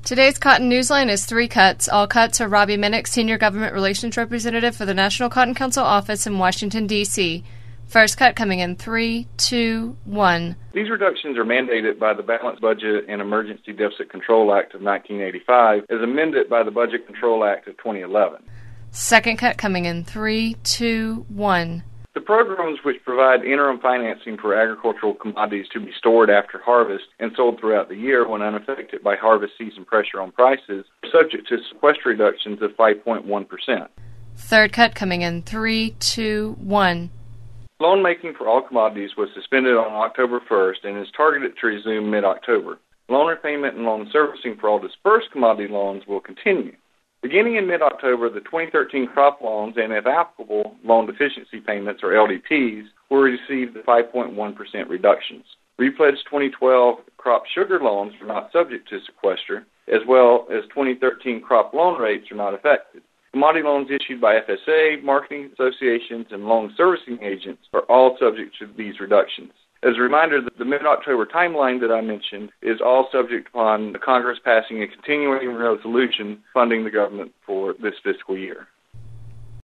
Today's Cotton Newsline is 3 cuts. All cuts are Robbie Minnick, Senior Government Relations Representative for the National Cotton Council Office in Washington, D.C. First cut coming in 3, 2, 1. These reductions are mandated by the Balanced Budget and Emergency Deficit Control Act of 1985 as amended by the Budget Control Act of 2011. Second cut coming in 3, 2, 1. The programs which provide interim financing for agricultural commodities to be stored after harvest and sold throughout the year when unaffected by harvest season pressure on prices are subject to sequester reductions of 5.1%. Third cut coming in 3, 2, 1. Loan making for all commodities was suspended on October 1st and is targeted to resume mid-October. Loan repayment and loan servicing for all dispersed commodity loans will continue. Beginning in mid-October, the 2013 crop loans and, if applicable, loan deficiency payments, or LDPs, will receive the 5.1% reductions. Repledged 2012 crop sugar loans are not subject to sequester, as well as 2013 crop loan rates are not affected. Commodity loans issued by FSA, marketing associations, and loan servicing agents are all subject to these reductions. As a reminder, the mid-October timeline that I mentioned is all subject upon the Congress passing a continuing resolution funding the government for this fiscal year.